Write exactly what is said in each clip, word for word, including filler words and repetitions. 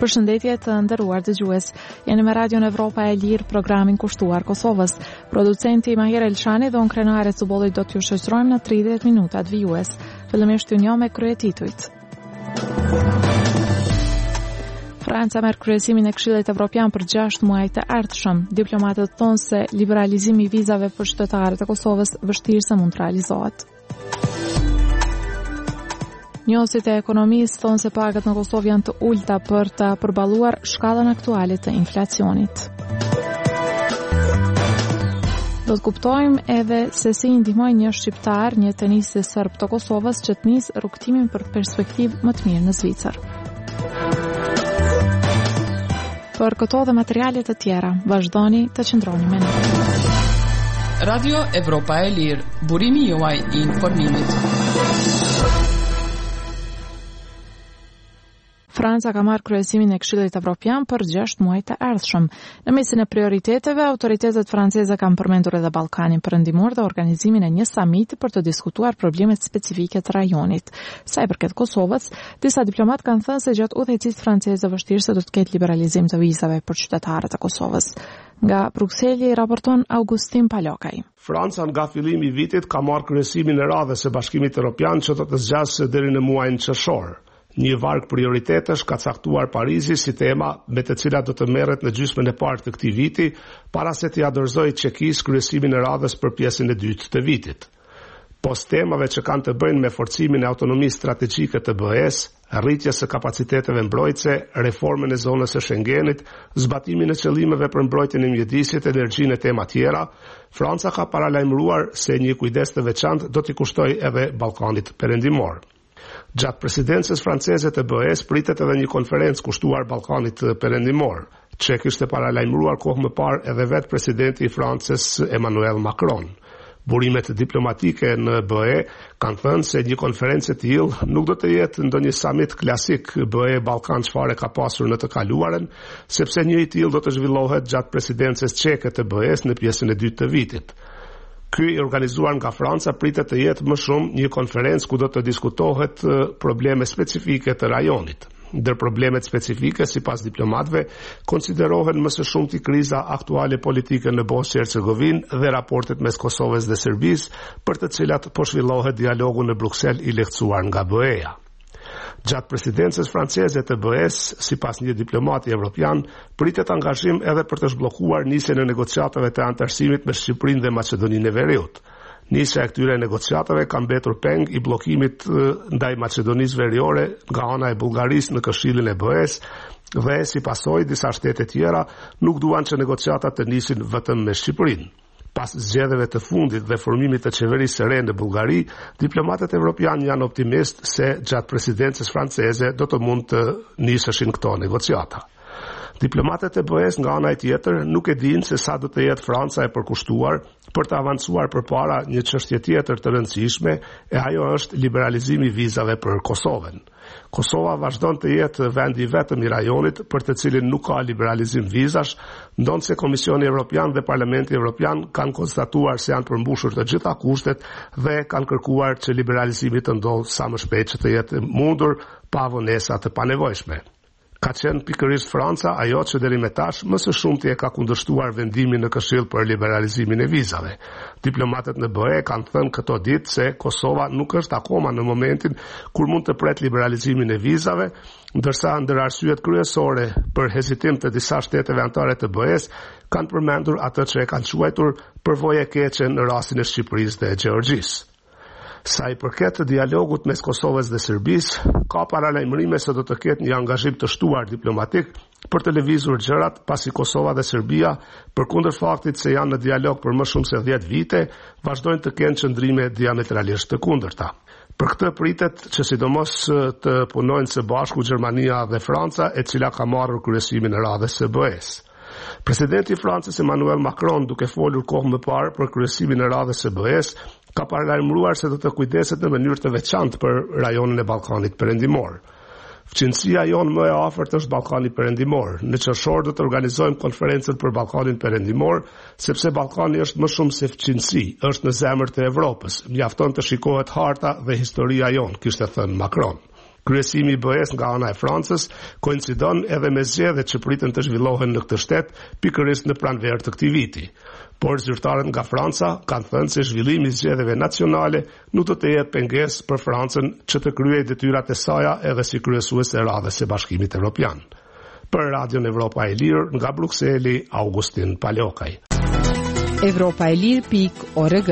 Përshëndetje të nderuar dëgjues. Jeni me Radion Evropa e Lirë, programin kushtuar Kosovës. Producenti Mahir Elshani dhe unë krenare Cubolli do t'ju shoqërojmë në tridhjetë minutat vijues. Fillimisht ju njoh me kryetitujt. Franca merr kryesimin e Këshillit Evropian për gjashtë muaj të ardhshëm. Diplomatët thonë se liberalizimi i vizave për qytetarët e Kosovës vështirë se mund të realizohet. Njohësit e ekonomisë thonë se pagat në Kosovë janë të ulta për të përballuar shkallën aktuale të inflacionit. Do të kuptojmë edhe se si i ndihmojnë një shqiptar, një tenisist serb të Kosovës që të nisë rrugtimin për perspektivë më të mirë në Zvicër. Për këto dhe materialet të tjera, vazhdoni të qëndroni me ne. Radio Evropa e Lirë, burimi juaj i informimit. Franca ka marrë kryesimin e Këshillit Evropian për gjashtë muaj të ardhshëm. Në mesin e prioriteteve, autoritetet franceze kanë përmendur edhe Ballkanin Perëndimor dhe organizimin e një samiti për të diskutuar problemet specifike të rajonit. Sa i përket Kosovës, disa diplomat kanë thënë se gjatë udhëheqësisë franceze vështirë se do të ketë liberalizim të vizave për qytetarët e Kosovës. Nga Brukseli raporton Augustin Palokaj. Franca nga fillimi i vitit ka marrë kryesimin e radhës së Bashkimit Evropian që do të zgjasë deri në muajin qershor. Një varg prioritetesh ka caktuar Parizi si tema me të cilat do të merret në gjysmën e parë të këtij viti, para se t'i dorëzojë Çekisë kryesimin e radhës për pjesën e dytë të vitit. Pos temave që kanë të bëjnë me forcimin e autonomisë strategjike të B E-s, rritjes së kapaciteteve mbrojtëse, reformën e zonës së Schengenit, zbatimin e qëllimeve për mbrojtjen e mjedisit, energjinë e tema tjera, Franca ka paralajmëruar se një kujdes të veçantë do t'i kushtoj edhe Ballkanit Perëndimor. Gjatë presidencës franceze të B E-s pritet edhe një konferencë kushtuar Ballkanit Perëndimor, që kishte paralajmëruar kohë më parë edhe vetë presidenti i Francës Emmanuel Macron. Burimet diplomatike në B E kanë thënë se një konferencë e tillë nuk do të jetë ndonjë summit klasik B E-Ballkan çfarë ka pasur në të kaluarën, sepse një i tillë do të zhvillohet gjatë presidencës çeke të B E-s në pjesën e dytë të vitit. Ky i organizuar nga Franca pritet të jetë më shumë një konferencë ku do të diskutohet probleme specifike të rajonit. Ndër problemet specifike, sipas diplomatëve, konsiderohen më së shumti kriza aktuale politike në Bosnjë-Hercegovinë dhe raportet mes Kosovës dhe Serbisë, për të cilat po zhvillohet dialogu në Bruksel i lehtësuar nga B E-ja. Gjatë presidencës franceze të B E-s, sipas një diplomati evropian, pritet angazhim edhe për të zhbllokuar nisjen e negociatave të antarësimit me Shqipërinë dhe Maqedoninë e Veriut. Nisja e këtyre negociatave ka mbetur peng i bllokimit ndaj Maqedonisë Veriore nga ana e Bullgarisë në Këshillin e B E-s dhe si pasojë disa shtete tjera nuk duan që negociatat të nisin vetëm me Shqipërinë. Pas zgjedhjeve të fundit dhe formimit të qeverisë së re në Bullgari, diplomatët evropianë janë optimist se gjatë presidencës franceze do të mund të niseshin këto negociata. Diplomatët e B E-s nga ana e tjetër nuk e dinë se sa do të jetë Franca e përkushtuar për të avancuar përpara një çështje tjetër të rëndësishme, e ajo është liberalizimi i vizave për Kosovën. Kosova vazhdon të jetë vendi vetëm i rajonit për të cilin nuk ka liberalizim vizash, ndonse Komisioni Evropian dhe Parlamenti Evropian kanë konstatuar se janë përmbushur të gjitha kushtet dhe kanë kërkuar që liberalizimi të ndodhë sa më shpejt që të jetë mundur pa vonesa të panevojshme. Ka qenë pikërisht Franca ajo që deri më tash më së shumti e ka kundërshtuar vendimin në Këshill për liberalizimin e vizave. Diplomatët në B E kanë thënë këto ditë se Kosova nuk është akoma në momentin kur mund të pret liberalizimin e vizave, ndërsa ndër arsyet kryesore për hezitim të disa shteteve anëtare të B E-s kanë përmendur atë që e kanë quajtur përvojë e keqe në rastin e Shqipërisë dhe Gjeorgjisë. Sa i përket dialogut mes Kosovës dhe Serbisë, ka paralajmërime se do të ketë një angazhim të shtuar diplomatik për të lëvizur gjërat, pasi Kosova dhe Serbia, përkundër faktit se janë në dialog për më shumë se dhjetë vite, vazhdojnë të kenë qëndrime diametralisht të kundërta. Për këtë pritet që sidomos të punojnë së bashku Gjermania dhe Franca, e cila ka marrë kryesimin e radhës së B E-s. Presidenti i Francës Emmanuel Macron, duke folur kohë më parë për kryesimin e radhës së B E-s, ka paralajmëruar se do të kujdeset në mënyrë të veçantë për rajonin e Ballkanit Perëndimor. Fqinësia jonë më e afërt është Ballkani Perëndimor. Në qershor do të organizojmë konferencën për Ballkanin Perëndimor, sepse Ballkani është më shumë se fqinësi, është në zemër të Evropës. Mjafton të shikohet harta dhe historia jonë, kishte thënë Macron. Kryesimi i B E-s nga ana e Francës koincidon edhe me zgjedhjet që priten të zhvillohen në këtë shtet pikërisht në pranverë të këtij viti. Por zyrtarët nga Franca kanë thënë se zhvillimi i zgjedhjeve nacionale nuk do të jetë pengesë për Francën që të kryejë detyrat e saj edhe si kryesuese e radhës së Bashkimit Evropian. Për Radion Evropa e Lirë nga Brukseli, Augustin Palokaj. Evropa e Lirë pikë org.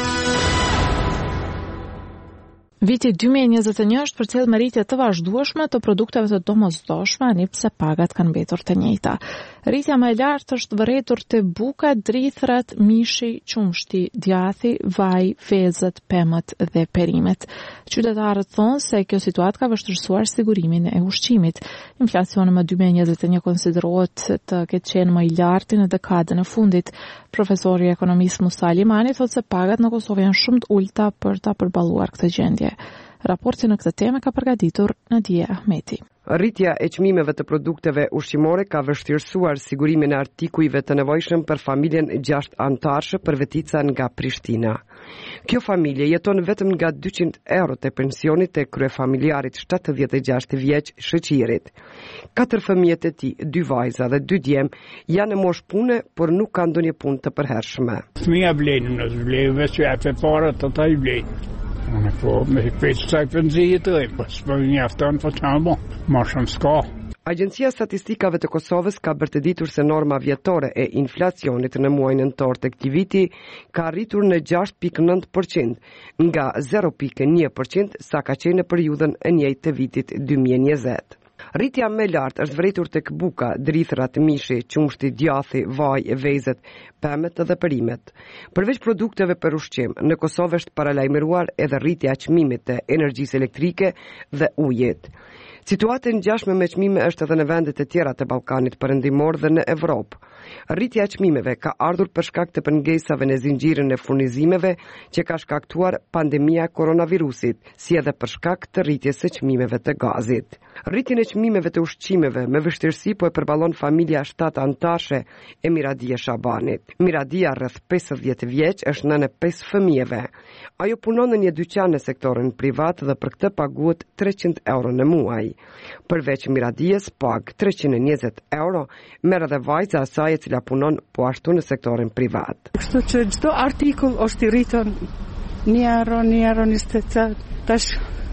Viti dy mijë e njëzet e një është përcjell me rritje të vazhdueshme të produkteve të domosdoshme, ani pse pagat kanë mbetur të njëjta. Rritja më e lartë është vërtetur te buka, drithërat, mishi, qumshti, djathi, vaj, vezët, pemët dhe perimet. Qytetarët thonë se kjo situatë ka vështirësuar sigurimin e ushqimit. Inflacioni më dy mijë e njëzet e një konsiderohet të ketë qenë më i lartë në dekadën e fundit. Profesori i ekonomisë Musa Alimani thotë se pagat në Kosovë janë shumë të ulta për ta përballuar këtë gjendje. Raportin në këtë temë ka përgatitur Nadia Ahmeti. Rritja e çmimeve të produkteve ushqimore ka vështirësuar sigurimin e artikujve të nevojshëm për familjen gjashtë antarëshe për vetica nga Prishtina. Kjo familje jeton vetëm nga dyqind euro të pensionit të kryefamiljarit shtatëdhjetë e gjashtë vjeç Shëqirit. Katër fëmijët e tij, dy vajza dhe dy djem, janë në moshë pune, por nuk kanë ndonjë punë të përhershme. Fëmija blejnë në zblejnë, veç që e para të ta i blejnë. Unë po, me peqë saj pëndzijit të e, po së për një afton, po të në bo, ma shumë s'ka. Agjencia Statistikave të Kosovës ka bërtëditur se norma vjetore e inflacionit në muajin nëntor të këtij viti ka arritur në gjashtë pikë nëntë përqind, nga zero pikë një përqind sa ka qenë në periudhën e njëjtë të vitit dy mijë e njëzet. Rritja më e lartë është vërtetur tek buka, drithërat, mishi, qumshti, djathi, vaj, vezët, pemet dhe perimet. Përveç produkteve për ushqim, në Kosovë është paralajmëruar edhe rritja e çmimit të energjisë elektrike dhe ujit. Situata e ngjashme me çmime është edhe në vendet e tjera të Ballkanit Perëndimor dhe në Evropë. Rritja e çmimeve ka ardhur për shkak të pengesave në zinxhirin e furnizimeve që ka shkaktuar pandemia e koronavirusit, si edhe për shkak të rritjes së çmimeve të gazit. Rritjen e çmimeve të ushqimeve me vështirësi po e përballon familja shtatë antarëshe e Miradia Shabanit. Miradia, rreth pesëdhjetë vjeç, është nënë e pesë fëmijëve. Ajo punon në një dyqan në sektorin privat dhe për këtë paguhet treqind euro në muaj. Përveç Miradies, pag treqind e njëzet euro, merr edhe vajza e saj e cila punon po ashtu në sektorin privat. Kështu që çdo artikull është i rritur një euro, një euro njëzet centë, tash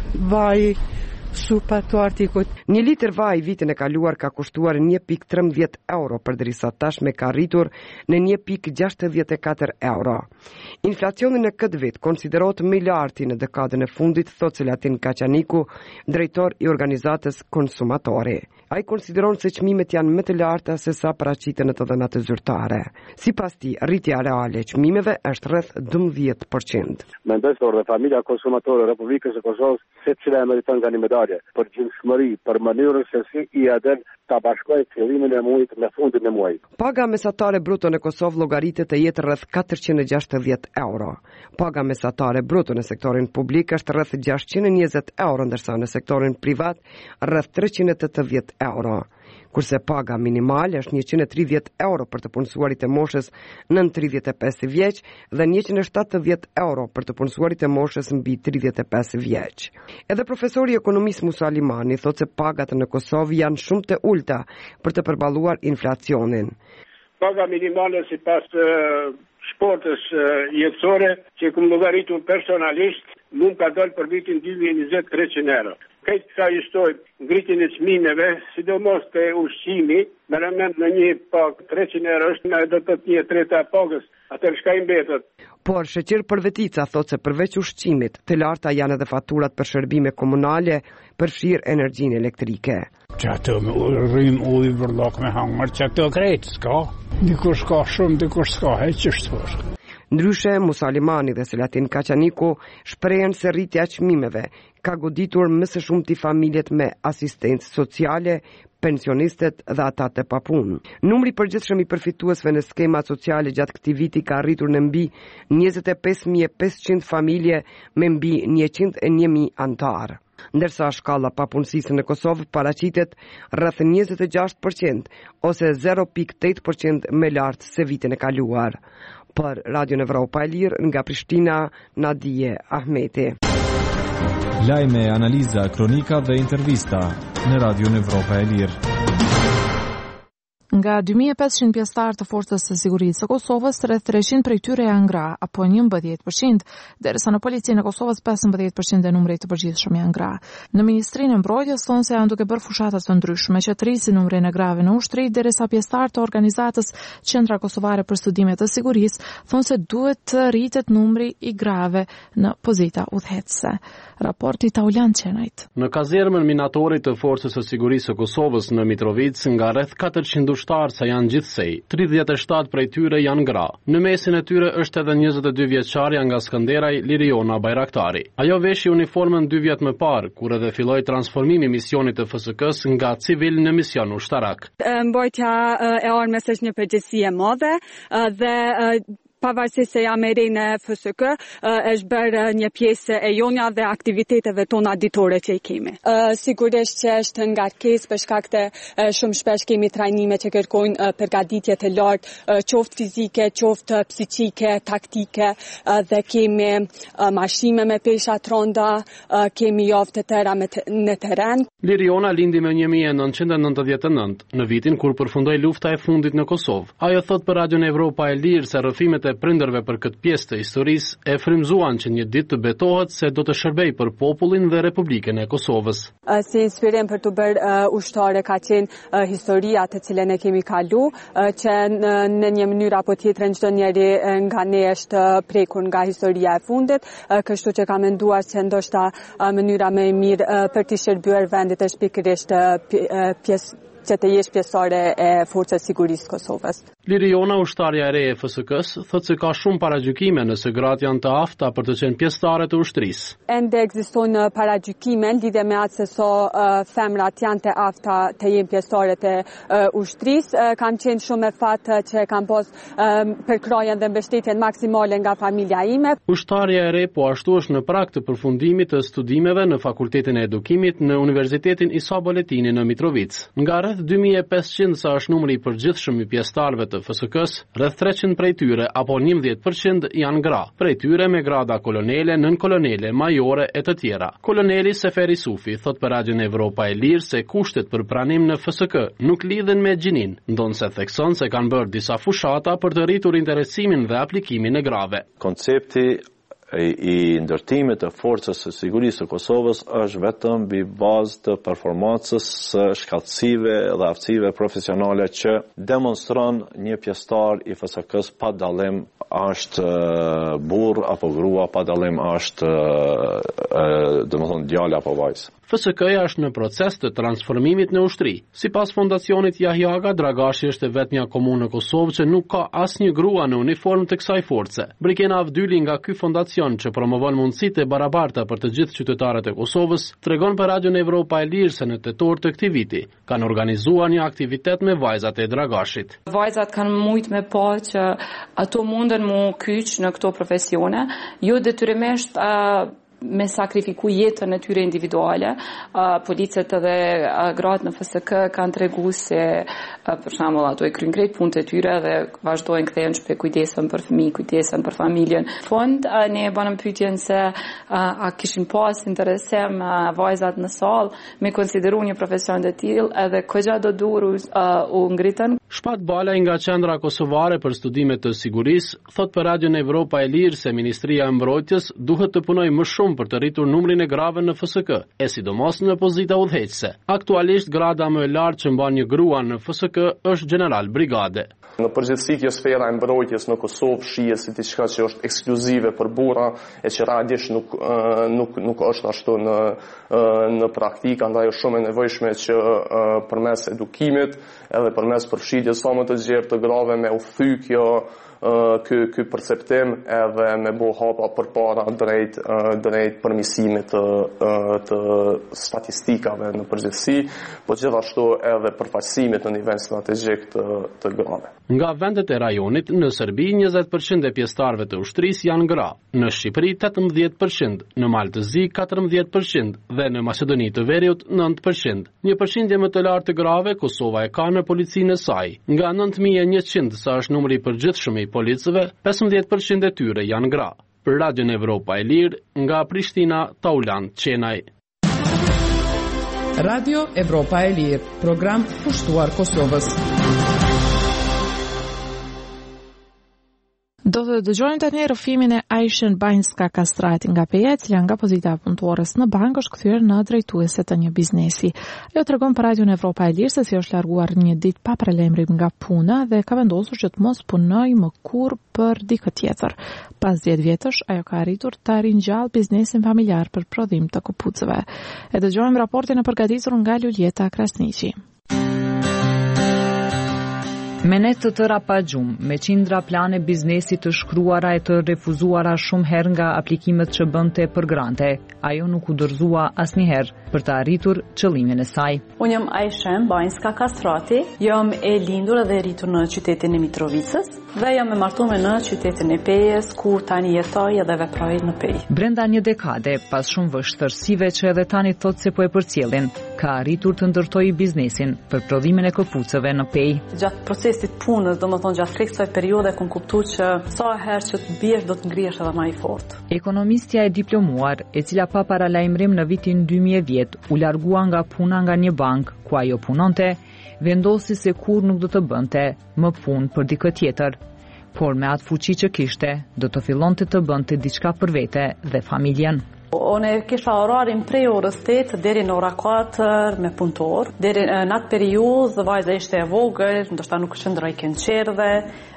vaj, supa të artikut. Një litër vaj vitin e kaluar ka kushtuar një pikë trembëdhjetë euro, përderisa tashme ka rritur në një pikë gjashtëdhjetë e katër euro. Inflacioni në këtë vit konsiderohet më i larti në dekadën e fundit, thotë Selatin Kaçaniku, drejtor i organizatës Konsumatori. Ai konsideron se çmimet janë më të larta se sa paraqiten në të dhënat zyrtare. Sipas tij, rritja reale e çmimeve është rreth dymbëdhjetë përqind. Mendoj se familja konsumatore e Republikës së Kosovës secila e meriton nga një medalje për gjimshmëri, për mënyrën se si i adel ta bashkojë fillimin e muajit me fundin e muajit. Paga mesatare bruto në Kosovë llogaritet të jetë rreth katërqind e gjashtëdhjetë euro. Paga mesatare bruto në sektorin publik është rreth gjashtëqind e njëzet euro, ndërsa në sektorin privat rreth treqind e tetëdhjetë euro. Kurse paga minimale është njëqind e tridhjetë euro për të punësuarit e moshës nën tridhjetë e pesë vjeç dhe njëqind e shtatëdhjetë euro për të punësuarit e moshës mbi tridhjetë e pesë vjeç. Edhe profesori i ekonomisë Musa Alimani thotë se pagat në Kosovë janë shumë të ulta për të përballuar inflacionin. Paga minimale sipas uh, shportës uh, jetësore që kum llogaritur personalisht nuk ka dalë për vitin dy mijë e njëzet treqind euro. Këtë ka ishtoj ngritjen e çmimeve, sidomos të ushqimi, me rëmend në një pag treqind euro është në do të një treta e pagës, atër shka i mbetet. Por Sheqer Përvetica thotë se përveç ushqimit, të larta janë edhe faturat për shërbime komunale, përfshirë energjinë elektrike. Që ato me rrim ujë vërllok me hangër, që ato krejtë s'ka, dikur s'ka shumë, dikur s'ka, e që shtuar. Ndryshe, Musa Alimani dhe Selatin Kaçaniku shprehen se rritja e çmimeve ka goditur më së shumti familjet me asistencë sociale, pensionistet dhe ata të papunë. Numri përgjithshëm i përfituesve në skemat sociale gjatë këtij viti ka arritur në mbi njëzet e pesë mijë e pesëqind familje me mbi njëqind e një mijë antar. Ndërsa shkalla papunësisë në Kosovë paraqitet rreth njëzet e gjashtë përqind ose zero pikë tetë përqind më lart se vitin e kaluar. Për Radio Evropa e Lirë nga Prishtina, Nadije Ahmeti. Lajme, analiza, kronika dhe intervista në Radion Evropa e Lirë. Nga dy mijë e pesëqind pjesëtar të Forcës së Sigurisë së Kosovës, rreth treqind prej tyre janë gra, apo njëmbëdhjetë përqind, derisa në policinë e Kosovës pesëmbëdhjetë përqind e numrit të përgjithshëm janë gra. Në Ministrinë e Mbrojtjes thonë se janë duke bërë fushatat të ndryshme që të rrisin numrin e grave në ushtri, derisa pjesëtar të organizatës Qendra Kosovare për Studime të Sigurisë thonë se duhet të rritet numri i grave në pozita udhëheqëse. Raporti Taulan Qenajt. Në kazermën minatorit të Forcës së Sigurisë së Kosovës në Mitrovic, nga rreth katërqind ushtarë sa janë gjithsej, tridhjetë e shtatë prej tyre janë gra. Në mesin e tyre është edhe njëzet e dy vjeçarja nga Skënderaj, Liriona Bajraktari. Ajo veshi uniformën dy vjet më parë, kur edhe filloi transformimi i misionit të F S K-s nga civil në mision ushtarak. Mbrojtja e armës është një përgjegjësi e madhe dhe pavarësisht se jam e re në F S K, është bërë një pjesë e jonja dhe aktiviteteve tona ditore që i kemi. Sigurisht që është ngarkesë për shkak të shumë shpesh kemi trajnime që kërkojnë përgatitje të lartë, qoftë fizike, qoftë psiqike, taktike, dhe kemi marshime me pesha tronda, kemi javë të tëra në terren. Liriona lindi me një mijë e nëntëqind e nëntëdhjetë e nëntë, në vitin kur përfundoi lufta e fundit në Kosovë. Ajo thot për Radion Evropa e Lirë se rrëfimet e prindërve për këtë pjesë të historisë e frymzuan që një ditë të betohet se do të shërbej për popullin dhe Republikën e Kosovës. Si inspirim për të bërë uh, ushtare ka qenë uh, historia të cilën e kemi kalu, uh, që në, në një mënyrë apo tjetrën çdo njeri nga ne është prekur nga historia e fundit, uh, kështu që kam menduar se ndoshta uh, mënyra më e mirë uh, për të shërbyer vendit është pikërisht uh, pjesë që të jesh pjesëtare e Forcës së Sigurisë Kosovës. Liriona, ushtarja e re e F S K-s, thotë se ka shumë paragjykime nëse gratë janë të afta për të qenë pjesëtare të ushtrisë. Ende ekzistojnë paragjykime lidhje me atë se so uh, femrat janë të afta të jenë pjesëtare të uh, ushtrisë. Uh, kam qenë shumë e fat që kam pas uh, përkrajen dhe mbështetjen maksimale nga familja ime. Ushtarja e re po ashtu është në prag të përfundimit të studimeve në Fakultetin e Edukimit në Universitetin Isa Boletini në Mitrovic. Nga rreth dy mijë e pesëqind sa është numri i përgjithshëm i pjesëtarëve të F S K-s, rreth treqind prej tyre apo njëmbëdhjetë përqind janë gra, prej tyre me grada kolonele, nën kolonele, majore e të tjera. Koloneli Seferi Sufi thot për Radion Evropa e Lirë se kushtet për pranim në F S K nuk lidhen me gjinin, ndonse thekson se kanë bërë disa fushata për të rritur interesimin dhe aplikimin e grave. Koncepti i ndërtimit të Forcës së Sigurisë së Kosovës është vetëm mbi bazë të performancës së shkallësive dhe aftësive profesionale që demonstron një pjesëtar i F S K-s pa dallim është burr apo grua, pa dallim është domethënë djalë apo vajzë. F S K-ja është në proces të transformimit në ushtri. Sipas fondacionit Jahjaga, Dragashi është vetmja komunë në Kosovë që nuk ka asnjë grua në uniformë të kësaj force. Brikena Avdyli nga ky fondacion që promovon mundësitë e barabarta për të gjithë qytetarët e Kosovës, tregon për Radion Evropa e Lirë se në tetor të këtij viti kanë organizuar një aktivitet me vajzat e Dragashit. Vajzat kanë mujt me pa që ato munden mu kyç në këto profesione, jo detyrimisht uh, me sakrifiku jetën e tyre individuale. Uh, policët edhe uh, gratë në F S K kanë tregu se uh, për shembull ato e kryjnë krejt punët e tyre dhe vazhdojnë kthehen shpe kujdesen për fëmijë, kujdesen për familjen. Fond uh, ne e banëm pyetjen se uh, a kishin pas interesim uh, vajzat në sallë me konsideru një profesion të tillë edhe këgja do duru uh, u ngritën. Shpat Balaj nga Qendra Kosovare për Studime të Sigurisë thot për Radion Evropa e Lirë se Ministria e Mbrojtjes duhet të punojë më shumë për të rritur numrin e grave në F S K, e sidomos në pozita udhëheqëse. Aktualisht grada më e lartë që mban një grua në F S K është general brigade. Në përgjithësi kjo sfera e mbrojtjes në Kosovë shihet si diçka që është ekskluzive për burra e që realisht nuk nuk nuk është ashtu në në praktikë, andaj është shumë e nevojshme që përmes edukimit edhe përmes përfshirjes sa më të gjerë të grave me u thy kjo ky ky perceptim edhe me bo hapa përpara drejt drejt përmirësimit të të statistikave në përgjithësi, po gjithashtu edhe përfaqësimit në nivel strategjik të të grave. Nga vendet e rajonit, në Serbi njëzet përqind e pjesëtarëve të ushtrisë janë gra, në Shqipëri tetëmbëdhjetë përqind, në Maltëzi katërmbëdhjetë përqind dhe në Maqedoni të Veriut nëntë përqind. Një përqindje më të lartë të grave Kosova e ka në policinë e saj. Nga nëntë mijë e njëqind sa është numri i përgjithshëm i policëve, pesëmbëdhjetë përqind e tyre janë gra. Për Radion Evropa e Lirë, nga Prishtina, Taulan Qenaj. Radio Evropa e Lirë, program pushtuar Kosovës. Do të dëgjojmë tani rrëfimin e Aishen Banjska Kastrati nga Peja, e cila nga pozita e punëtores në bankë është kthyer në drejtuese të një biznesi. Ajo tregon për Radion Evropa e Lirë se si është larguar një ditë pa prelajmërim nga puna dhe ka vendosur që të mos punojë më kurrë për dikë tjetër. Pas dhjetë vjetësh, ajo ka arritur të ringjallë biznesin familjar për prodhim të këpucëve. E dëgjojmë raportin e përgatitur nga Luljeta Krasniqi. Me net të tëra pa gjumë, me qindra plane biznesi të shkruara e të refuzuara shumë herë nga aplikimet që bënte për grante, ajo nuk u dorëzua asnjëherë për të arritur qëllimin e saj. Unë jam Aishen Banjska Kastrati, jam e lindur dhe e rritur në qytetin e Mitrovicës dhe jam e martuar në qytetin e Pejës, ku tani jetoj dhe veproj në Pejë. Brenda një dekade, pas shumë vështirësive që edhe tani thotë se po e përcjellin, ka arritur të ndërtojë biznesin për prodhimin e këpucëve në Pejë. Gjatë procesit punës, do më thonë gjatë kësaj periudhe, kom kuptu që sa herë që të biesh do të ngrihesh edhe më i fortë. Ekonomistja e diplomuar, e cila pa paralajmërim në vitin dy mijë e dhjetë u largua nga puna nga një bankë ku ajo punonte, vendosi se kur nuk do të bënte më punë për dikë tjetër, por me atë fuqi që kishte, do të fillonte të bënte diçka për vete dhe familjen. Unë kisha orarin prej orës tetë deri në ora katër me punëtor. Deri në atë periudhë vajza ishte e vogël, ndoshta nuk qëndroi kënqerdhe,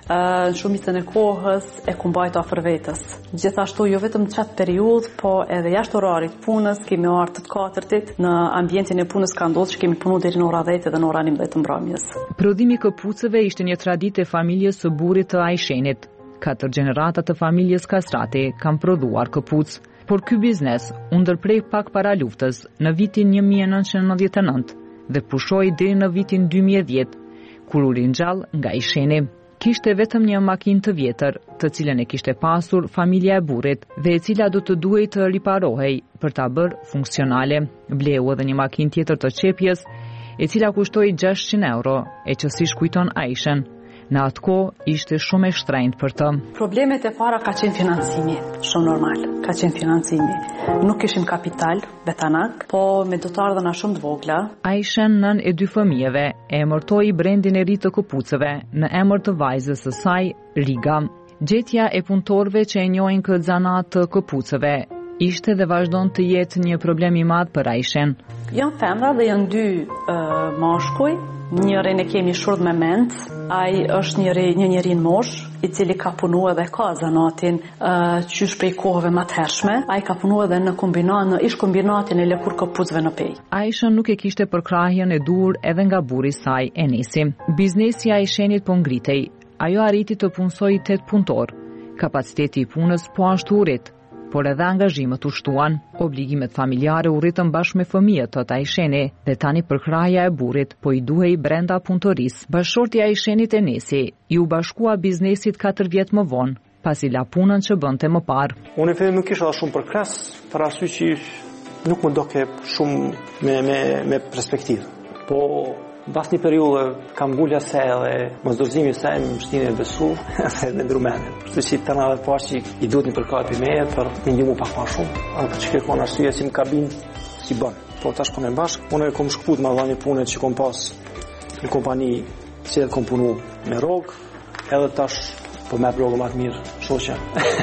në shumicën e kohës e kumbajt afër vetës. Gjithashtu jo vetëm çat periudhë, po edhe jashtë orarit punës, kemi ardhur të katërtit në ambientin e punës ka ndodhur që kemi punuar deri në ora dhjetë dhe në ora njëmbëdhjetë të mbrëmjes. Prodhimi i këpucëve ishte një traditë e familjes së burrit të Aishenit. Katër gjenerata të familjes Kastrati kanë prodhuar këpucë. Por ky biznes u ndërprej pak para luftës në vitin një mijë e nëntëqind e nëntëdhjetë e nëntë dhe pushoi deri në vitin dy mijë e dhjetë, kur u ringjall nga Aisheni. Kishte vetëm një makinë të vjetër, të cilën e kishte pasur familja e burrit dhe e cila do të duhej të riparohej për ta bërë funksionale. Bleu edhe një makinë tjetër të qepjes, e cila kushtoi gjashtëqind euro, e që si shkujton Aishen, në atë kohë ishte shumë e shtrenjtë për të. Problemet e para ka qenë financimi, shumë normal, ka qenë financimi. Nuk kishim kapital, betanak, po me dotardhëna shumë të vogla. Aishen, nën e dy fëmijëve, e emërtoi brendin e ri të këpucëve në emër të vajzës së saj, Riga. Gjetja e punëtorëve që e njohin këtë zanat të këpucëve ishte dhe vazhdon të jetë një problem i madh për Aishen. Janë femra dhe janë dy uh, mashkuj. Njërin e kemi shurdh me mend, ai është njëri një njeri në mosh, i cili ka punuar dhe ka zanatin uh, qysh prej kohëve më të hershme. Ai ka punuar edhe në kombinat, në ish kombinatin e lëkur këpucëve në Pejë. Aisha nuk e kishte përkrahjen e dur edhe nga burri i saj, Enesi. Biznesi i Aishenit po ngritej. Ajo arriti të punsojë tetë punëtor. Kapaciteti i punës po ashtu u rrit, por edhe angazhimet u shtuan. Obligimet familjare u rritën bashkë me fëmijët të Aisheni dhe tani përkraja e burrit po i duhej brenda punëtorisë. Bashkëshorti i Aishenit, Enesi, i u bashkua biznesit katër vjet më vonë, pasi la punën që bënte më parë. Unë e fillim nuk kisha shumë përkres, për arsye që nuk më doke shumë me, me, me perspektivë. Po pas një periudhë kam ngulja se edhe mosdorëzimi se më shtinë e besu edhe me ndrumene. Kështu që të nga dhe pas që i duhet një përkap i meje për një një mu pak ma shumë. Apo që kërkon arsye si më kabin si bën. Po tash punë bashkë, unë e kom shkput me dhënë punë që kom pas në kompani që edhe kom punu me rrogë, edhe tash po me rrogë më të mirë, shoqja.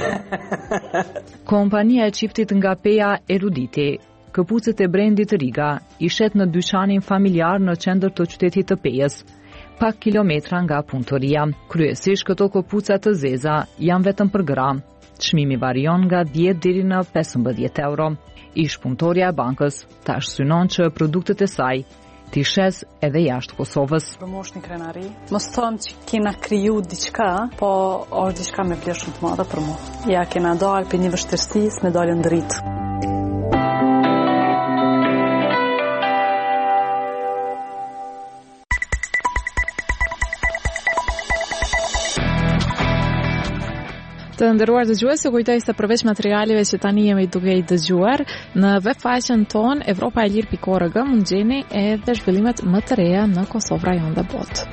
Kompania e çiftit nga Peja Eruditi, këpucët e brendit Riga, i shet në dyqanin familjar në qendër të qytetit të Pejës, pak kilometra nga punëtoria. Kryesisht këto këpuca të zeza janë vetëm për gra. Çmimi varion nga dhjetë deri në pesëmbëdhjetë euro. Ish punëtorja e bankës tash synon që produktet e saj t'i shes edhe jashtë Kosovës. Promosh një krenari. Mos thom që kena kriju diçka, po është diçka me vlerë shumë të madhe për mua. Ja kena dalë për një vështirësisë, me dalë ndritë. Të nderuar dëgjues, ju kujtoj se përveç materialeve që tani jemi duke i dëgjuar, në web faqen tonë evropa e lirë pikë org mund gjeni edhe zhvillimet më të reja në Kosovë, rajon dhe botë.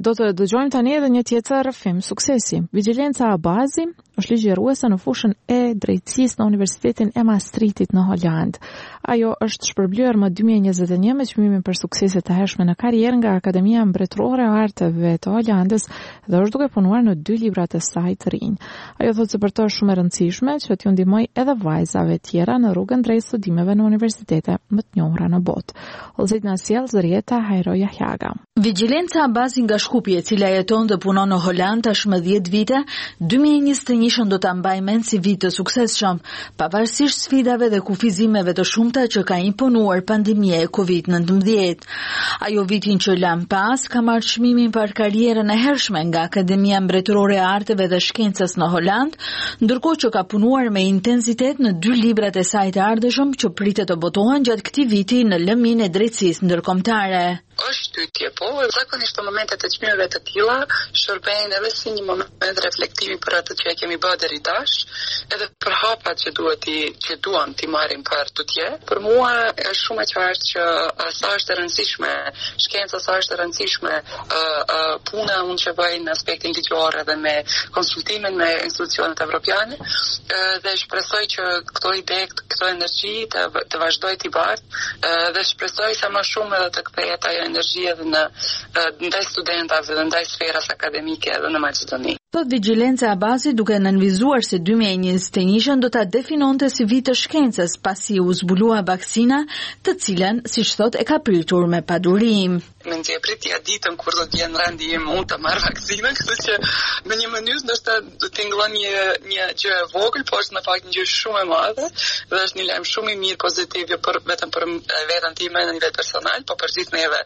Do të dëgjojmë tani edhe një tjetër film suksesi. Vigjilenca e Abazi është ligjëruese në fushën e drejtësisë në Universitetin e Maastrichtit në Holand. Ajo është shpërblyer më dy mijë e njëzet e një me çmimin për suksese të hershme në karrierë nga Akademia Mbretërore e Arteve të Holandës dhe është duke punuar në dy librat e saj të rinj. Ajo thotë se për të është shumë e rëndësishme që t'ju ndihmoj edhe vajzave tjera në rrugën drejt studimeve në universitete më të njohura në botë. Ose na sjell Zërieta Hajro Yahjaga. Vigjilenca Abazi nga Shkupi, e cila jeton dhe punon në Holand tashmë dhjetë vite, dy mijë e njëzet e një do ta mbaj mend si vit të suksesshëm, pavarësisht sfidave dhe kufizimeve të shumta që ka imponuar pandemia e kovid nëntëmbëdhjetë. Ajo vitin që lan pas ka marrë çmimin për karrierën e hershme nga Akademia Mbretërore e Arteve dhe Shkencës në Holand, ndërkohë që ka punuar me intensitet në dy librat e saj të ardhshëm që pritet të botohen gjatë këtij viti në lëmin e drejtësisë ndërkombëtare. Është pyetje, po, zakonisht në momentet e çmimeve të tilla shërbejnë edhe si një moment reflektimi për atë që e kemi bërë deri tash, edhe për hapat që duhet i që duam t'i marrim për tutje. Për mua është shumë e qartë që sa është e rëndësishme shkenca, sa është e rëndësishme uh, uh, puna unë që bëj në aspektin ligjor edhe me konsultimin me institucionet evropiane, uh, dhe shpresoj që këto ide, këto energji të, të vazhdoj t'i bart, uh, dhe shpresoj sa më shumë edhe të kthehet ajo energji edhe në ndaj studentave dhe ndaj sferas akademike edhe në Maqedoni. Thot Vigjilenca Abazi duke nënvizuar se dy mijë e njëzet e një do ta definonte si vit të shkencës pasi u zbulua vaksina, të cilën, siç thot, e ka pritur me padurim. Me nxjerr pritja ditën kur do të jenë rendi im unë të marr vaksinën, kështu që në një mënyrë ndoshta do të tingëllon një një gjë e vogël, por është në fakt një gjë shumë e madhe dhe është një lajm shumë i mirë pozitiv jo për vetëm për veten time në nivel personal, por për gjithë neve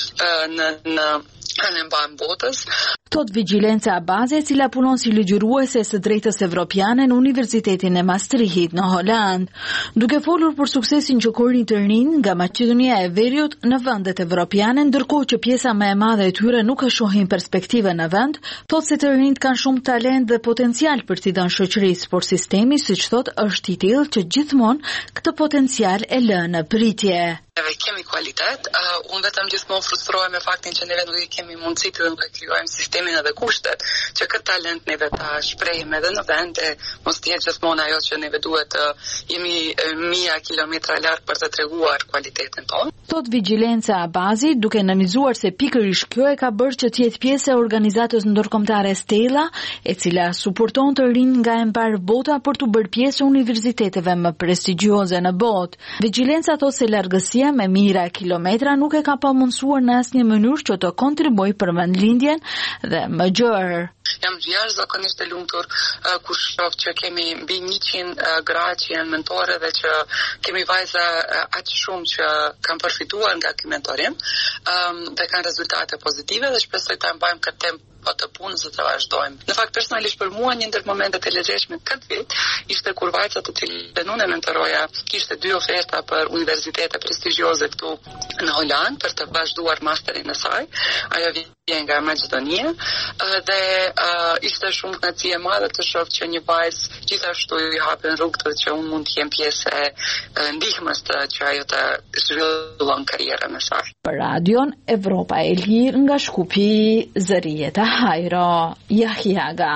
në në në mbanë botës. Thot Vigjilenca Abazi, e cila punon si ligjëruese së drejtës evropiane në Universitetin e Maastrichtit në Holand. Duke folur për suksesin që korrin të rinj nga Maqedonia e Veriut në vendet evropiane, ndërkohë që pjesa më e madhe e tyre nuk e shohin perspektive në vend, thot se të rinjt kanë shumë talent dhe potencial për t'i dhënë shoqërisë, por sistemi, siç thot, është i tillë që gjithmonë këtë potencial e lë në pritje. Neve kemi kualitet, uh, unë vetëm gjithmonë frustrohem me faktin që neve nuk i kemi mundësitë dhe nuk e krijojmë sistemin edhe kushtet, që këtë talent neve ta shprehim edhe në vend e mos të jetë gjithmonë ajo që neve duhet uh, jemi uh, mija kilometra larg për të treguar kualitetin tonë. Thot Vigjilenca Abazi, duke nënvizuar se pikërisht kjo e ka bërë që të jetë pjesë e organizatës ndërkombëtare Stella, e cila suporton të rinj nga e mbar bota për të bërë pjesë e universiteteve më prestigjioze në botë. Vigjilenca thot se largësia me mira kilometra nuk e ka pamundsuar në asnjë mënyrë që të kontribuoj për vendlindjen dhe më gjërë. Jam jashtëzakonisht e lumtur uh, kur shoh që kemi mbi njëqind uh, gra që janë mentore dhe që kemi vajza uh, aq shumë që kanë përfituar nga ky mentorim, um, dhe kanë rezultate pozitive dhe shpresoj ta mbajmë këtë temp po të punës dhe të vazhdojmë. Në fakt, personalisht për mua një ndër momentet e lezetshme këtë vit ishte kur vajza të cilën unë e mentoroja kishte dy oferta për universitete prestigjioze këtu në Holand për të vazhduar masterin e saj. Ajo vjen nga Maqedonia dhe uh, ishte shumë kënaqësi e madhe të shoh që një vajzë gjithashtu i hapen rrugë që unë mund të jem pjesë e uh, ndihmës të që ajo të zhvillon karrierën e saj. Për Radion Evropa e Lirë nga Shkupi, Zërieta Hajro Yahjaga.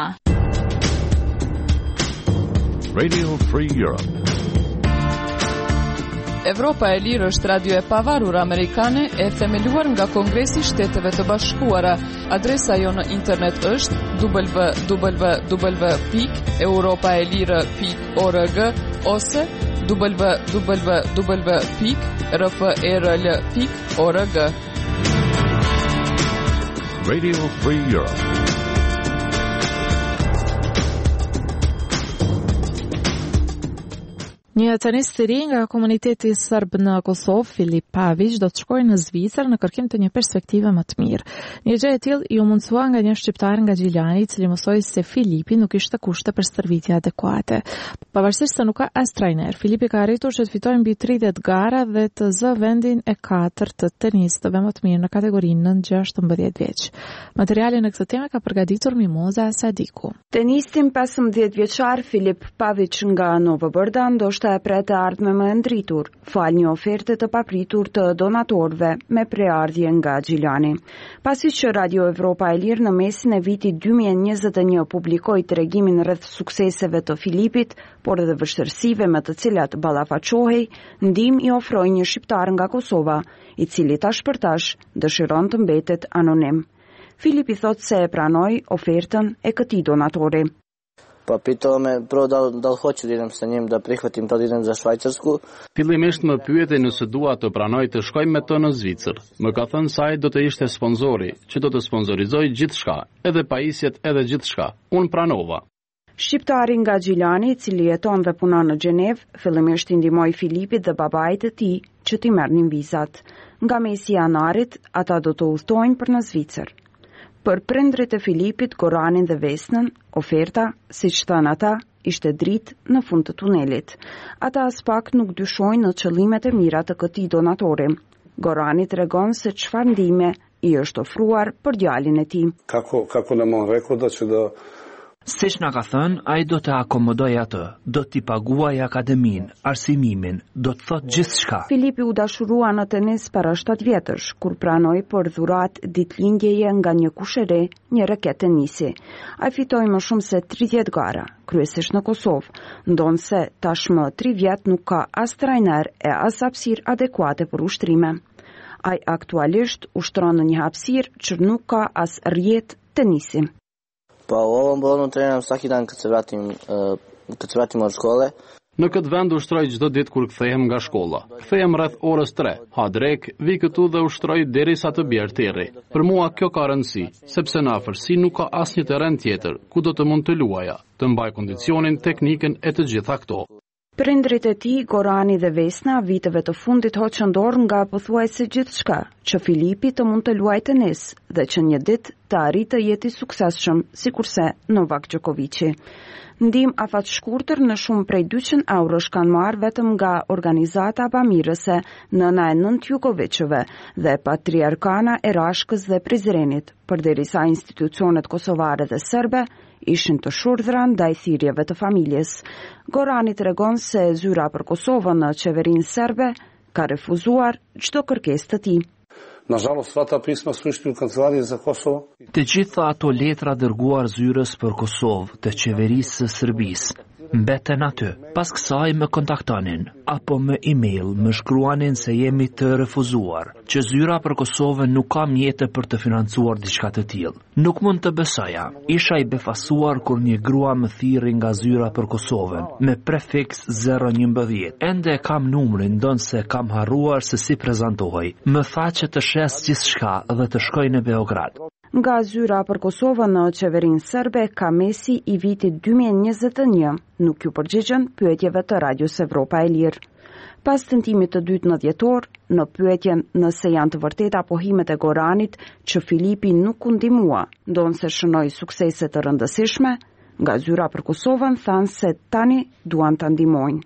Radio Free Europe. Evropa e Lirë është radio e pavarur amerikane e themeluar nga Kongresi i Shteteve të Bashkuara. Adresa jo në internet është w w w pikë europaelire pikë org ose w w w pikë r f r l pikë org. Radio Free Europe. Një tenist i ri nga komuniteti serb në Kosovë, Filip Pavić, do të shkojë në Zvicër në kërkim të një perspektive më të mirë. Një gjë e tillë i u mundsua nga një shqiptar nga Gjilani, i cili mësoi se Filipi nuk ishte kushte për stërvitje adekuate. Pavarësisht se nuk ka as trajner, Filipi ka arritur që të fitojë mbi tridhjetë gara dhe të zë vendin e katërt të tenistëve më të mirë në kategorinë nën gjashtëmbëdhjetë vjeç. Materialin në këtë temë ka përgatitur Mimoza Sadiku. Tenistin pesëmbëdhjetë vjeçar Filip Pavić nga Novo Bërda ndoshta se pret të ardhme më ndritur, fal një oferte të papritur të donatorëve me preardhje nga Gjilani. Pasi që Radio Evropa e Lirë në mesin e vitit dy mijë e njëzet e një publikoi tregimin rreth sukseseve të Filipit, por edhe vështirësive me të cilat ballafaqohej, ndihmë i ofroi një shqiptar nga Kosova, i cili tash për tash dëshiron të mbetet anonim. Filipi thot se e pranoi ofertën e këtij donatori. Pa pitova me pro da, da li hoću da idem sa njim, da prihvatim to da idem za Švajcarsku. Fillimisht më pyeti nëse dua të pranoj të shkoj me të në Zvicër. Më ka thënë se ai do të ishte sponsori, që do të sponsorizoj gjithçka, edhe pajisjet edhe gjithçka. Unë pranova. Shqiptari nga Gjilani, i cili jeton dhe punon në Gjenev, fillimisht i ndihmoi Filipit dhe babait të tij që t'i merrnin vizat. Nga mesi i janarit, ata do të udhtojnë për në Zvicër. Për prindrit e Filipit, Goranin dhe Vesnën, oferta, siç thënë ata, ishte dritë në fund të tunelit. Ata as pak nuk dyshojnë në qëllimet e mira të këtij donatori. Gorani tregon se çfarë ndihme i është ofruar për djalin e tij. Kako kako nam on rekao da će da Siç na ka thënë, ai do të akomodoj atë, do t'i paguaj akademinë, arsimimin, do të thotë gjithçka. Filipi u dashurua në tenis para shtatë vjetësh, kur pranoi për dhurat ditëlindjeje nga një kushëre, një raket tenisi. Ai fitoi më shumë se tridhjetë gara, kryesisht në Kosovë, ndonse tashmë tri vjet nuk ka as trajner e as hapësirë adekuate për ushtrime. Ai aktualisht ushtron në një hapësirë që nuk ka as rrjet tenisi. Pa u ovom bolonu treniram svaki dan kad se vratim, uh, kad se vratim od škole. Në këtë vend ushtroj çdo ditë kur kthehem nga shkolla. Kthehem rreth orës tre. Ha drek, vi këtu dhe ushtroj derisa të bjerë terri. Për mua kjo ka rëndësi, sepse në afërsi nuk ka asnjë terren tjetër ku do të mund të luaja, të mbaj kondicionin, teknikën e të gjitha këto. Prindrit e tij, Gorani dhe Vesna, viteve të fundit hoqën dorë nga pothuajse gjithçka, që Filipi të mund të luajë tenis dhe që një ditë të arrijë të jetë i suksesshëm, sikurse Novak Djokovic. Ndihmë afat shkurtër në shumë prej dyqind eurosh kanë marrë vetëm nga organizata bamirëse Nëna e Nënt Jugovićeve dhe Patriarkana e Rashkës dhe Prizrenit, përderisa institucionet kosovare dhe serbe ishin të shurdhra ndaj thirrjeve të familjes. Gorani tregon se zyra për Kosovën në qeverinë serbe ka refuzuar çdo kërkesë të tij. Nažalost, sva ta pisma su išli u kancelarije za Kosovo. Të gjitha ato letra dërguar zyrës për Kosovë të qeverisë së Serbisë mbeten aty. Pas kësaj më kontaktonin apo më email më shkruanin se jemi të refuzuar, që zyra për Kosovën nuk ka mjete për të financuar diçka të tillë. Nuk mund të besoja. Isha i befasuar kur një grua më thirri nga zyra për Kosovën me prefiks zero një. Ende kam numrin, ndonse kam harruar se si prezantohej. Më tha që të shes gjithçka dhe të shkoj në Beograd. Nga zyra për Kosovën në qeverinë serbe ka mesi i vitit dy mijë e njëzet e një, nuk ju përgjigjen pyetjeve të Radios Evropa e Lirë. Pas tentimit të dytë në dhjetor, në pyetjen nëse janë të vërteta pohimet e Goranit që Filipi nuk u ndihmua, ndonse shënoi suksese të rëndësishme, nga zyra për Kosovën thanë se tani duan ta ndihmojnë.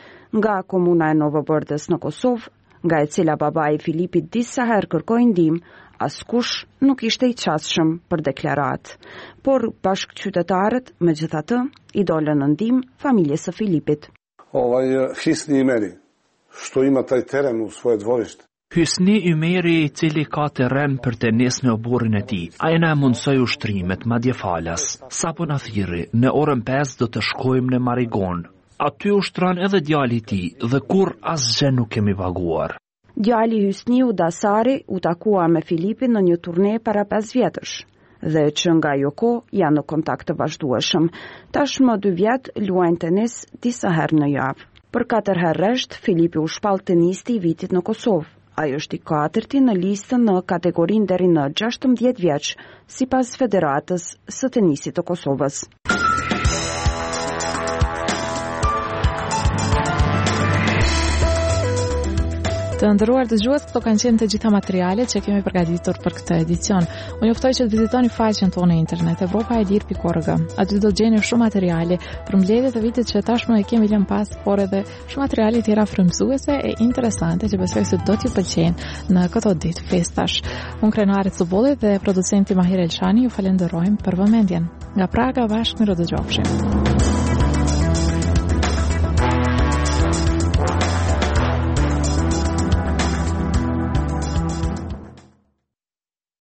Nga komuna e Novobërdës në Kosovë, nga e cila babai i Filipit disa herë kërkoi ndihmë, askush nuk ishte i qasshëm për deklarat, por bashkëqytetarët, megjithatë, i dolën në ndihmë familjes së Filipit. Ovaj Hisni Imeri, što ima taj teren u svoje dvorište. Hysni Ymeri, i cili ka terren për tenis në oborrin e tij, ai na mundsoi ushtrimet madje falas. Sapo na thirri, në orën pesë do të shkojmë në Marigon. Aty ushtron edhe djali i tij dhe kur asgjë nuk kemi paguar. Djali Hysniu Dasari u takua me Filipin në një turne para pesë vjetësh dhe që nga ajo kohë janë në kontakt të vazhdueshëm. Tashmë dy vjet luajnë tenis disa herë në javë. Për katër herë rresht, Filipi u shpall tenisti i vitit në Kosovë. Ai është i katërti në listën në kategorinë deri në gjashtëmbëdhjetë vjeç, sipas Federatës së Tenisit të Kosovës. Të nderuar dëgjues, këto kanë qenë të gjitha materialet që kemi përgatitur për këtë edicion. Unë juftoj që të vizitoni faqen tonë në internet evropa e lirë pikë org. Aty do të gjeni shumë materiale për mbledhjet e vitit që tashmë e kemi lënë pas, por edhe shumë materiale tjera frymëzuese e interesante që besoj se do t'ju pëlqejnë në këto ditë festash. Unë krenaret Subollit dhe producenti Mahir Elshani ju falenderojmë për vëmendjen. Nga Praga bashkë me Rodë Gjopshi.